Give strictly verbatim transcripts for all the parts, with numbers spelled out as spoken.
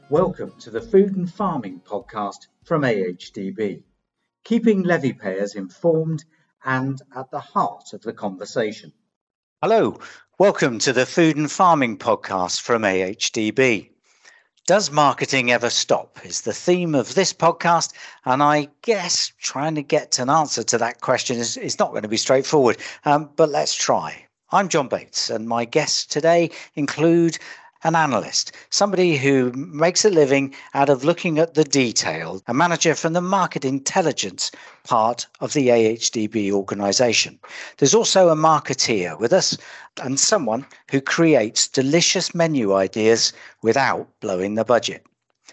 Welcome to the Food and Farming podcast from A H D B, keeping levy payers informed and at the heart of the conversation. Hello, welcome to the Food and Farming podcast from A H D B. Does marketing ever stop is the theme of this podcast, and I guess trying to get an answer to that question is, is not going to be straightforward, um, but let's try. I'm John Bates, and my guests today include an analyst, somebody who makes a living out of looking at the detail, a manager from the market intelligence part of the A H D B organisation. There's also a marketeer with us and someone who creates delicious menu ideas without blowing the budget.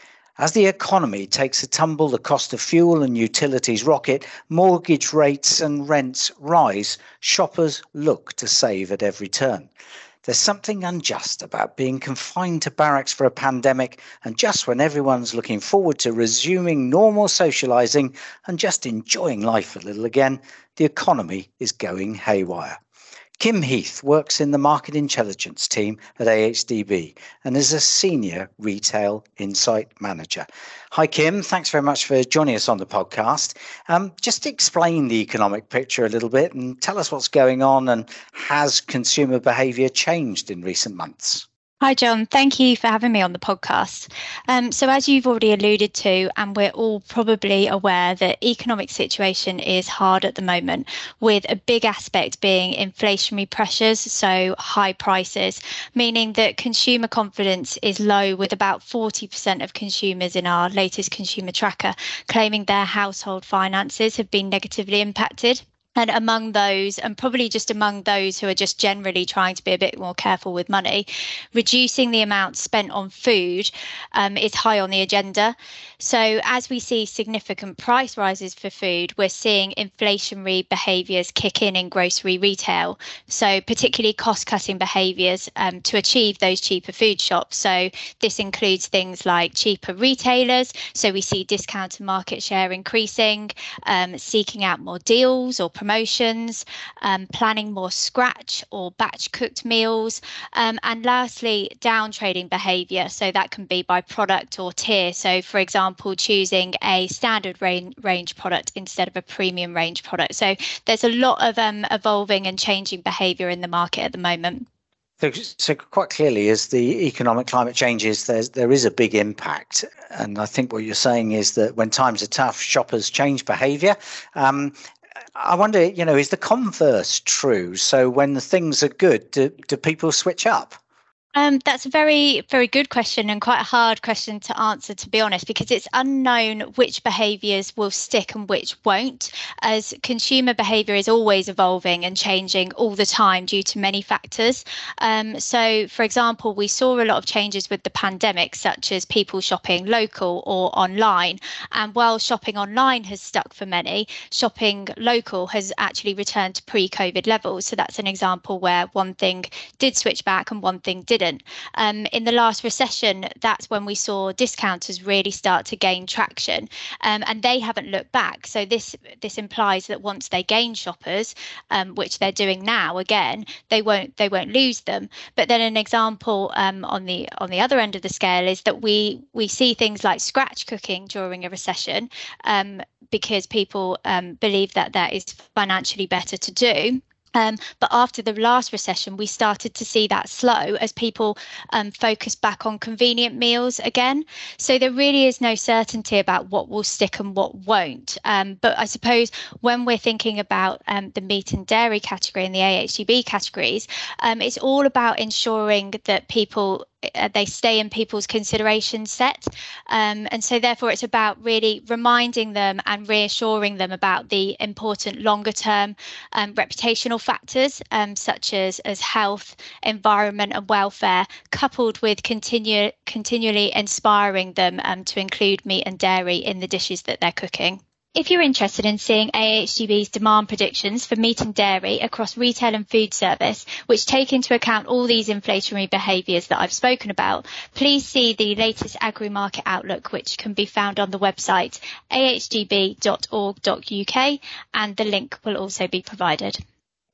As the economy takes a tumble, the cost of fuel and utilities rocket, mortgage rates and rents rise, shoppers look to save at every turn. There's something unjust about being confined to barracks for a pandemic, and just when everyone's looking forward to resuming normal socialising and just enjoying life a little again, the economy is going haywire. Kim Heath works in the market intelligence team at A H D B and is a senior retail insight manager. Hi, Kim. Thanks very much for joining us on the podcast. Um, just explain the economic picture a little bit and tell us what's going on, and has consumer behaviour changed in recent months? Hi, John. Thank you for having me on the podcast. Um, so as you've already alluded to, and we're all probably aware, that economic situation is hard at the moment, with a big aspect being inflationary pressures, so high prices, meaning that consumer confidence is low, with about forty percent of consumers in our latest consumer tracker claiming their household finances have been negatively impacted. And among those, and probably just among those who are just generally trying to be a bit more careful with money, reducing the amount spent on food um, is high on the agenda. So as we see significant price rises for food, we're seeing inflationary behaviours kick in in grocery retail. So particularly cost-cutting behaviours um, to achieve those cheaper food shops. So this includes things like cheaper retailers. So we see discount and market share increasing, um, seeking out more deals or promotions. promotions, um, planning more scratch or batch cooked meals, um, and lastly, down trading behaviour. So that can be by product or tier. So for example, choosing a standard range, range product instead of a premium range product. So there's a lot of um, evolving and changing behaviour in the market at the moment. So, so quite clearly, as the economic climate changes, there's, there is a big impact. And I think what you're saying is that when times are tough, shoppers change behaviour. Um, I wonder, you know, is the converse true? So when the things are good, do, do people switch up? Um, that's a very, very good question, and quite a hard question to answer, to be honest, because it's unknown which behaviours will stick and which won't, as consumer behaviour is always evolving and changing all the time due to many factors. Um, so, for example, we saw a lot of changes with the pandemic, such as people shopping local or online. And while shopping online has stuck for many, shopping local has actually returned to pre-COVID levels. So that's an example where one thing did switch back and one thing didn't. Um, in the last recession, that's when we saw discounters really start to gain traction, um, and they haven't looked back. So this this implies that once they gain shoppers, um, which they're doing now again, they won't they won't lose them. But then an example um, on the on the other end of the scale is that we we see things like scratch cooking during a recession, um, because people um, believe that that is financially better to do. Um, but after the last recession, we started to see that slow as people um, focus back on convenient meals again. So there really is no certainty about what will stick and what won't. Um, but I suppose when we're thinking about um, the meat and dairy category and the A H D B categories, um, it's all about ensuring that people Uh, they stay in people's consideration set. Um, and so therefore it's about really reminding them and reassuring them about the important longer term um, reputational factors, um, such as, as health, environment and welfare, coupled with continue, continually inspiring them um, to include meat and dairy in the dishes that they're cooking. If you're interested in seeing A H D B's demand predictions for meat and dairy across retail and food service, which take into account all these inflationary behaviours that I've spoken about, please see the latest agri-market outlook, which can be found on the website a h d b dot org dot u k, and the link will also be provided.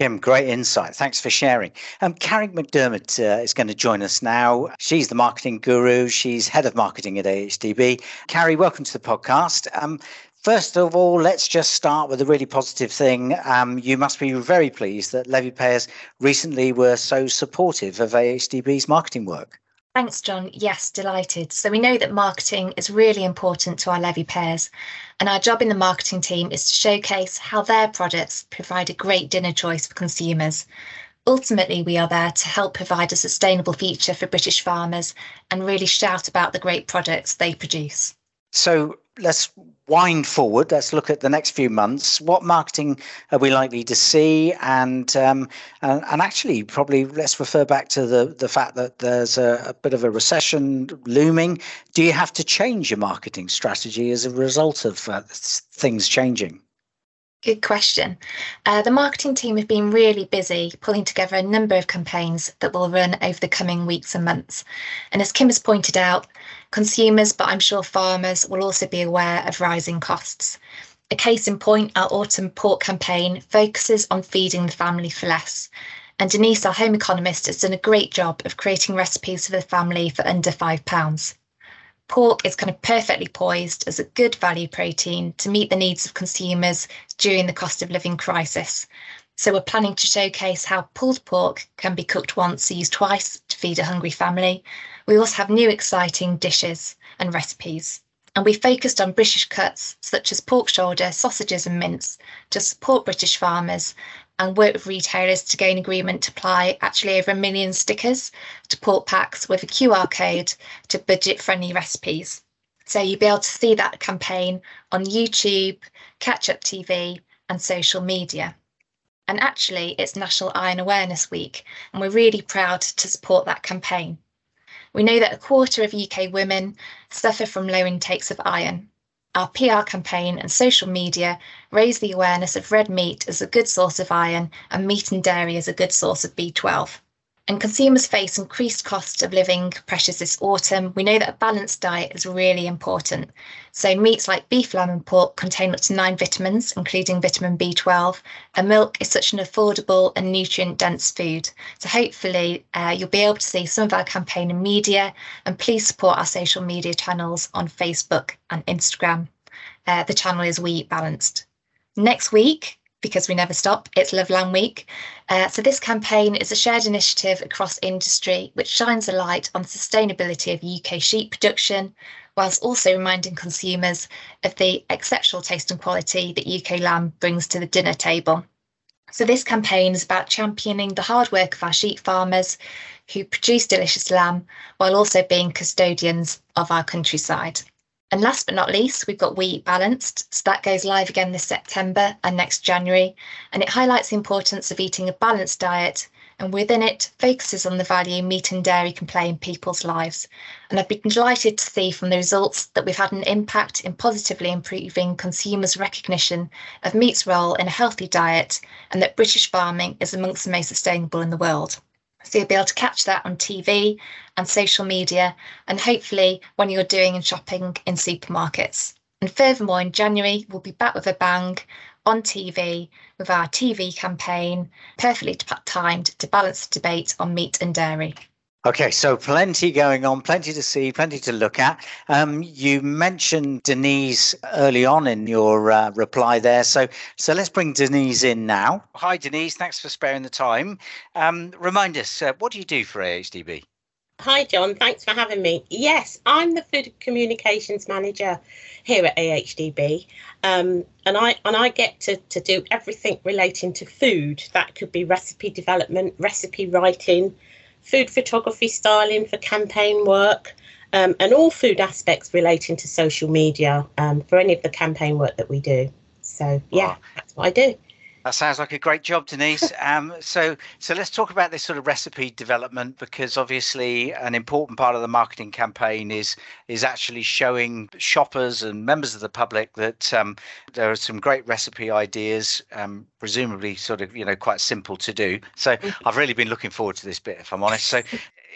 Kim, great insight. Thanks for sharing. Um, Carrie McDermott uh, is going to join us now. She's the marketing guru. She's head of marketing at A H D B. Carrie, welcome to the podcast. Um, First of all, let's just start with a really positive thing. Um, you must be very pleased that levy payers recently were so supportive of A H D B's marketing work. Thanks, John. Yes, delighted. So we know that marketing is really important to our levy payers, and our job in the marketing team is to showcase how their products provide a great dinner choice for consumers. Ultimately, we are there to help provide a sustainable future for British farmers and really shout about the great products they produce. So let's wind forward. Let's look at the next few months. What marketing are we likely to see? And um, and, and actually, probably let's refer back to the, the fact that there's a, a bit of a recession looming. Do you have to change your marketing strategy as a result of uh, things changing? Good question. Uh, the marketing team have been really busy pulling together a number of campaigns that will run over the coming weeks and months. And as Kim has pointed out, consumers, but I'm sure farmers, will also be aware of rising costs. A case in point, our autumn pork campaign focuses on feeding the family for less. And Denise, our home economist, has done a great job of creating recipes for the family for under five pounds. Pork is kind of perfectly poised as a good value protein to meet the needs of consumers during the cost of living crisis. So we're planning to showcase how pulled pork can be cooked once, used twice to feed a hungry family. We also have new exciting dishes and recipes. And we focused on British cuts such as pork shoulder, sausages and mince to support British farmers, and work with retailers to gain agreement to apply actually over a million stickers to pork packs with a Q R code to budget-friendly recipes. So you'll be able to see that campaign on YouTube, Catch Up T V and social media. And actually, it's National Iron Awareness Week, and we're really proud to support that campaign. We know that a quarter of U K women suffer from low intakes of iron. Our P R campaign and social media raise the awareness of red meat as a good source of iron and meat and dairy as a good source of B twelve. And consumers face increased cost of living pressures this autumn. We know that a balanced diet is really important. So meats like beef, lamb and pork contain up to nine vitamins, including vitamin B twelve, and milk is such an affordable and nutrient-dense food. So hopefully uh, you'll be able to see some of our campaign in media, and please support our social media channels on Facebook and Instagram. Uh, the channel is We Eat Balanced. Next week, because we never stop, it's Love Lamb Week. Uh, so this campaign is a shared initiative across industry which shines a light on the sustainability of U K sheep production, whilst also reminding consumers of the exceptional taste and quality that U K lamb brings to the dinner table. So this campaign is about championing the hard work of our sheep farmers who produce delicious lamb while also being custodians of our countryside. And last but not least, we've got We Eat Balanced. So that goes live again this September and next January. And it highlights the importance of eating a balanced diet. And within it, focuses on the value meat and dairy can play in people's lives. And I've been delighted to see from the results that we've had an impact in positively improving consumers' recognition of meat's role in a healthy diet, and that British farming is amongst the most sustainable in the world. So you'll be able to catch that on T V and social media, and hopefully when you're doing and shopping in supermarkets. And furthermore, in January, we'll be back with a bang on T V with our T V campaign, perfectly timed to balance the debate on meat and dairy. Okay, so plenty going on, plenty to see, plenty to look at. Um, you mentioned Denise early on in your uh, reply there. So so let's bring Denise in now. Hi, Denise. Thanks for sparing the time. Um, remind us, uh, what do you do for A H D B? Hi, John. Thanks for having me. Yes, I'm the Food Communications Manager here at A H D B. Um, and I and I get to, to do everything relating to food. That could be recipe development, recipe writing, food photography, styling for campaign work, um, and all food aspects relating to social media um, for any of the campaign work that we do. So, yeah, wow. That's what I do. That sounds like a great job, Denise. Um, so, so let's talk about this sort of recipe development, because obviously an important part of the marketing campaign is is actually showing shoppers and members of the public that um, there are some great recipe ideas, um, presumably sort of, you know, quite simple to do. So I've really been looking forward to this bit, if I'm honest. So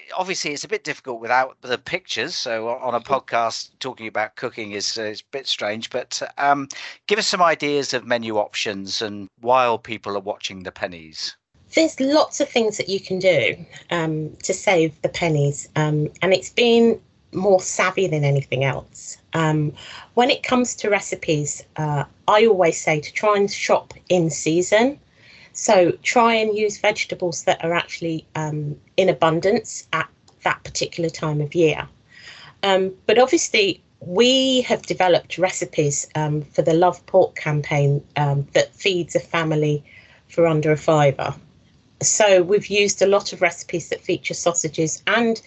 obviously it's a bit difficult without the pictures. So on a podcast talking about cooking is, uh, is a bit strange. But um, give us some ideas of menu options and while people are watching the pennies. There's lots of things that you can do um, to save the pennies. Um, and it's been more savvy than anything else. Um, when it comes to recipes, uh, I always say to try and shop in season. So try and use vegetables that are actually um, in abundance at that particular time of year. Um, but obviously, we have developed recipes um, for the Love Pork campaign um, that feeds a family for under a fiver. So we've used a lot of recipes that feature sausages and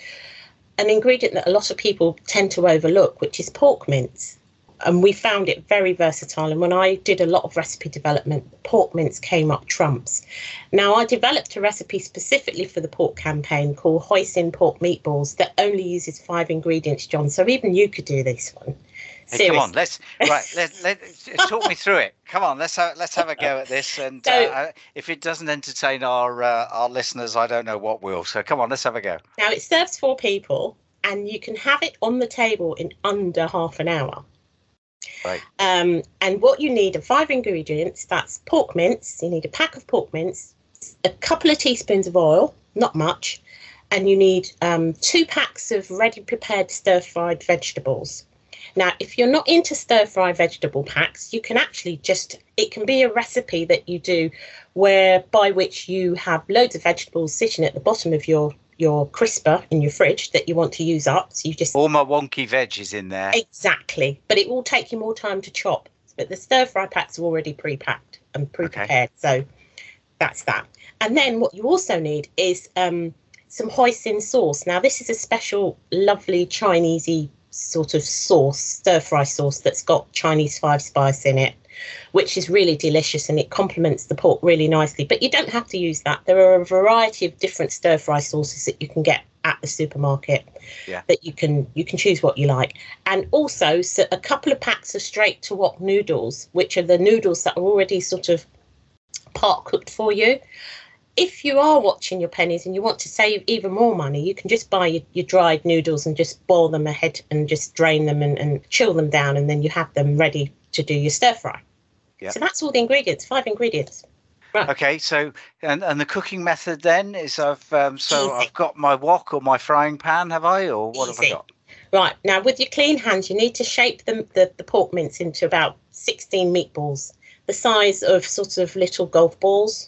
an ingredient that a lot of people tend to overlook, which is pork mince. And we found it very versatile. And when I did a lot of recipe development, pork mince came up trumps. Now, I developed a recipe specifically for the pork campaign called hoisin pork meatballs that only uses five ingredients, John. So even you could do this one. Hey, come on, let's right. Let, let talk me through it. Come on, let's have, let's have a go at this. And so, uh, if it doesn't entertain our uh, our listeners, I don't know what will. So come on, let's have a go. Now it serves four people, and you can have it on the table in under half an hour. Right. Um, and what you need are five ingredients. That's pork mince. You need a pack of pork mince, a couple of teaspoons of oil, not much, and you need um, two packs of ready prepared stir fried vegetables. Now, if you're not into stir fry vegetable packs, you can actually just, it can be a recipe that you do where by which you have loads of vegetables sitting at the bottom of your your crisper in your fridge that you want to use up. So you just all my wonky veg is in there. Exactly. But it will take you more time to chop. But the stir fry packs are already pre-packed and pre-prepared. Okay. So that's that. And then what you also need is um, some hoisin sauce. Now, this is a special, lovely Chinesey sort of sauce, stir fry sauce that's got Chinese five spice in it, which is really delicious and it complements the pork really nicely. But you don't have to use that. There are a variety of different stir fry sauces that you can get at the supermarket. Yeah. That you can you can choose what you like. And also so a couple of packs of straight to wok noodles, which are the noodles that are already sort of part cooked for you. If you are watching your pennies and you want to save even more money, you can just buy your, your dried noodles and just boil them ahead and just drain them and, and chill them down, and then you have them ready to do your stir fry. Yep. So that's all the ingredients, five ingredients. Right. Okay, so and, and the cooking method then is I've um, so Easy. I've got my wok or my frying pan, have I, or what Easy. have I got? Right, now with your clean hands, you need to shape the, the, the pork mince into about sixteen meatballs, the size of sort of little golf balls.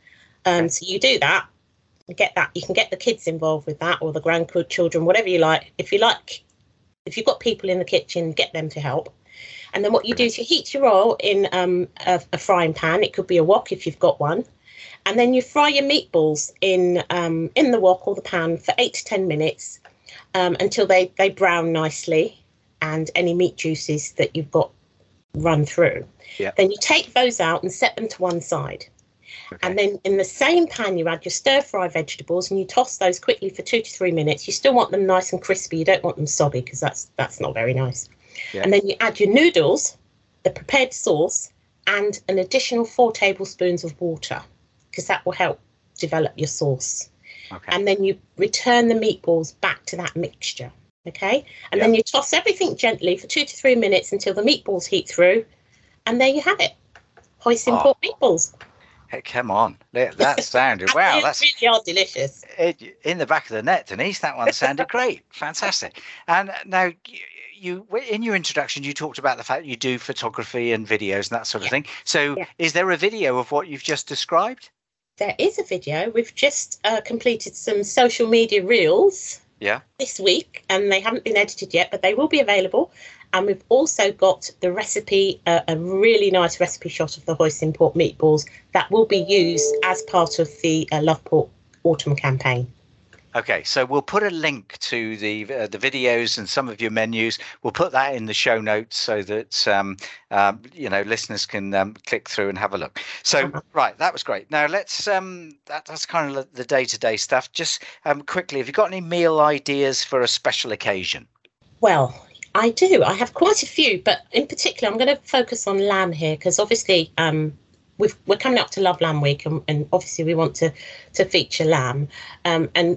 Um, so you do that, you get that, you can get the kids involved with that or the grandchildren, whatever you like. If you like, if you've got people in the kitchen, get them to help. And then what you do is you heat your oil in um, a, a frying pan. It could be a wok if you've got one. And then you fry your meatballs in um, in the wok or the pan for eight to ten minutes um, until they, they brown nicely and any meat juices that you've got run through. Yeah. Then you take those out and set them to one side. Okay. And then in the same pan, you add your stir-fry vegetables and you toss those quickly for two to three minutes. You still want them nice and crispy. You don't want them soggy because that's that's not very nice. Yeah. And then you add your noodles, the prepared sauce, and an additional four tablespoons of water because that will help develop your sauce. Okay. And then you return the meatballs back to that mixture. Okay. And yeah. then you toss everything gently for two to three minutes until the meatballs heat through. And there you have it. Hoisin pork meatballs. Hey, come on. That sounded, wow. That's really are delicious. It, in the back of the net, Denise, that one sounded great. Fantastic. And now, you, in your introduction, you talked about the fact you do photography and videos and that sort of yeah. thing. So yeah. is there a video of what you've just described? There is a video. We've just uh, completed some social media reels yeah. this week, and they haven't been edited yet, but they will be available. And we've also got the recipe, uh, a really nice recipe shot of the hoisin pork meatballs that will be used as part of the uh, Love Pork Autumn campaign. Okay, so we'll put a link to the uh, the videos and some of your menus. We'll put that in the show notes so that um, um, you know listeners can um, click through and have a look. So uh-huh. right, that was great. Now let's um, that, that's kind of the day-to-day stuff. Just um, quickly, have you got any meal ideas for a special occasion? Well, I do. I have quite a few, but in particular, I'm going to focus on lamb here because obviously um, we've, we're coming up to Love Lamb Week, and, and obviously we want to to feature lamb. Um, and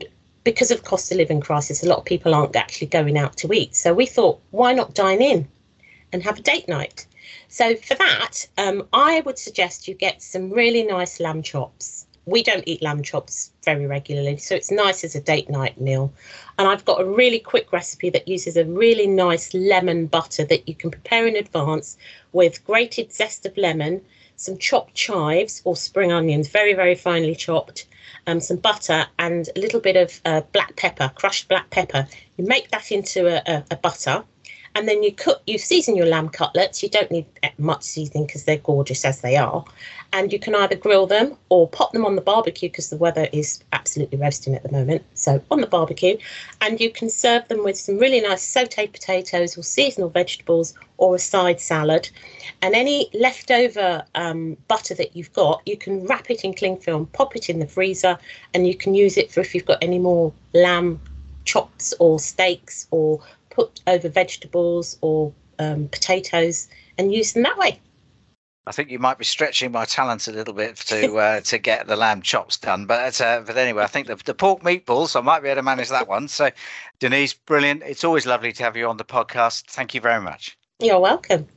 because of cost of living crisis, a lot of people aren't actually going out to eat. So we thought, why not dine in and have a date night? So for that, um, I would suggest you get some really nice lamb chops. We don't eat lamb chops very regularly, so it's nice as a date night meal. And I've got a really quick recipe that uses a really nice lemon butter that you can prepare in advance with grated zest of lemon, some chopped chives or spring onions, very, very finely chopped, um, some butter and a little bit of uh, black pepper, crushed black pepper. You make that into a, a, a butter, and then you cook, you season your lamb cutlets. You don't need much seasoning because they're gorgeous as they are. And you can either grill them or pop them on the barbecue because the weather is absolutely roasting at the moment. So on the barbecue, and you can serve them with some really nice sauteed potatoes or seasonal vegetables or a side salad. And any leftover um, butter that you've got, you can wrap it in cling film, pop it in the freezer, and you can use it for if you've got any more lamb chops or steaks, or put over vegetables or um, potatoes and use them that way. I think you might be stretching my talents a little bit to uh, to get the lamb chops done. But uh, but anyway, I think the, the pork meatballs, I might be able to manage that one. So, Denise, brilliant. It's always lovely to have you on the podcast. Thank you very much. You're welcome.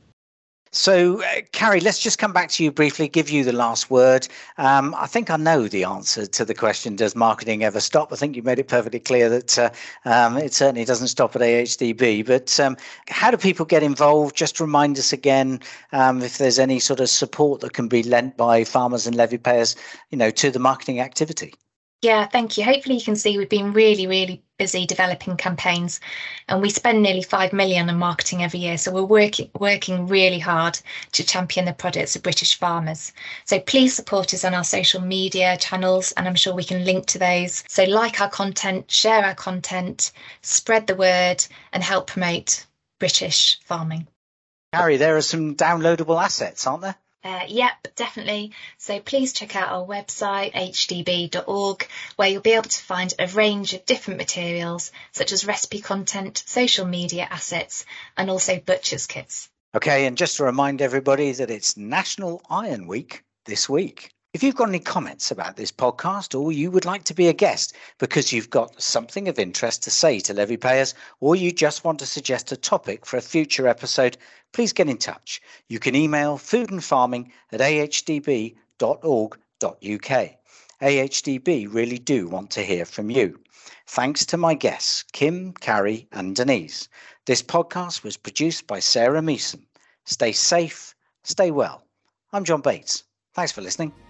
So, uh, Carrie, let's just come back to you briefly, give you the last word. Um, I think I know the answer to the question, does marketing ever stop? I think you made it perfectly clear that uh, um, it certainly doesn't stop at A H D B. But um, how do people get involved? Just remind us again um, if there's any sort of support that can be lent by farmers and levy payers, you know, to the marketing activity. Yeah, thank you. Hopefully you can see we've been really, really busy developing campaigns, and we spend nearly five million on marketing every year. So we're working working really hard to champion the products of British farmers. So please support us on our social media channels, and I'm sure we can link to those. So like our content, share our content, spread the word, and help promote British farming. Carrie, there are some downloadable assets, aren't there? Uh, yep, definitely. So please check out our website, h d b dot org, where you'll be able to find a range of different materials, such as recipe content, social media assets, and also butcher's kits. Okay, and just to remind everybody that it's National Iron Week this week. If you've got any comments about this podcast, or you would like to be a guest because you've got something of interest to say to levy payers, or you just want to suggest a topic for a future episode, please get in touch. You can email foodandfarming at a h d b dot org dot u k. A H D B really do want to hear from you. Thanks to my guests, Kim, Carrie and Denise. This podcast was produced by Sarah Meeson. Stay safe, stay well. I'm John Bates. Thanks for listening.